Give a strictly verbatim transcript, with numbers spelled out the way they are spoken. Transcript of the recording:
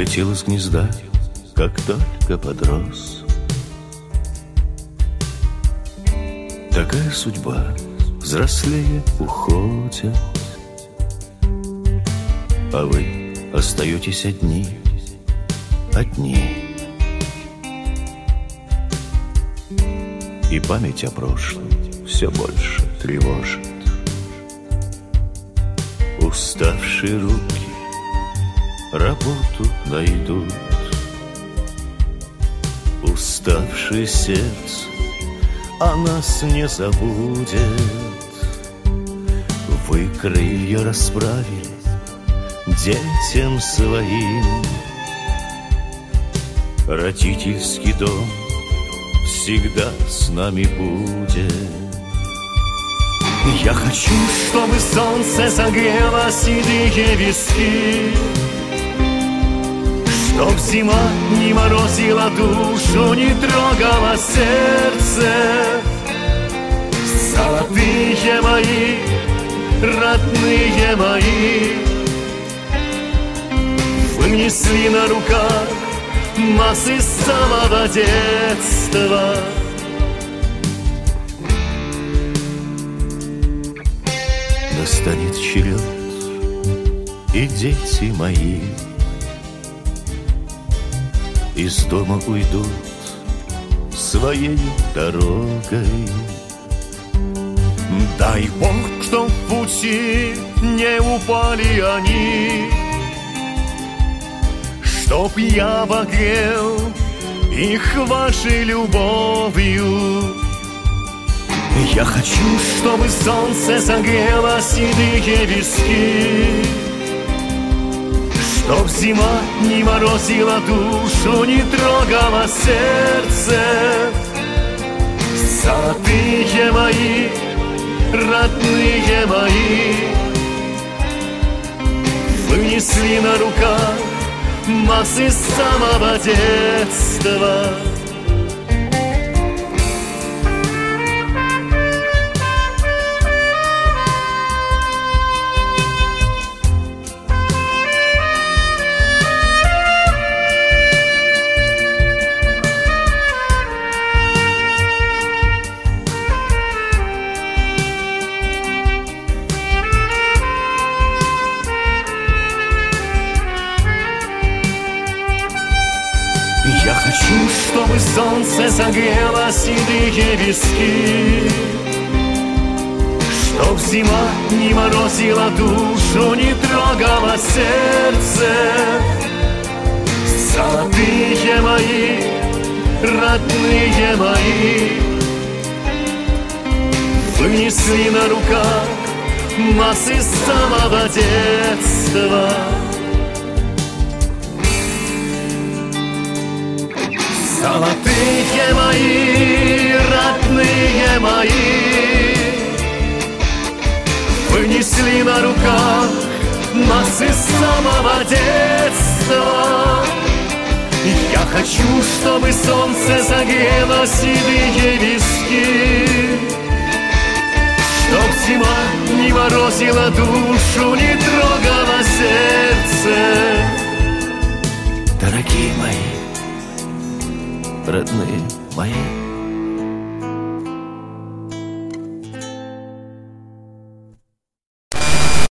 Улетел из гнезда, как только подрос. Такая судьба, взрослее уходят, а вы остаетесь одни, одни. И память о прошлом все больше тревожит. Уставшие руки работу найдут, уставшее сердце о нас не забудет. Вы крылья расправили детям своим, родительский дом всегда с нами будет. Я хочу, чтобы солнце согрело седые виски, чтоб зима не морозила душу, не трогала сердце. Золотые мои, родные мои, вы несли на руках массы самого детства. Настанет черед, и дети мои из дома уйдут своей дорогой. Дай Бог, что в пути не упали они, чтоб я обогрел их вашей любовью. Я хочу, чтобы солнце согрело седые виски, чтоб зима не морозила душу, не трогала сердце. Золотые мои, родные мои, вы несли на руках массы самого детства. Я хочу, чтобы солнце согрело седые виски, чтоб зима не морозила душу, не трогала сердце. Золотые мои, родные мои, вы несли на руках массы самого детства. Золотые мои, родные мои, вы несли на руках массы самого детства. Я хочу, чтобы солнце согрело седые виски, чтоб зима не морозила душу, не трогала сердце. Дорогие мои, родные мои,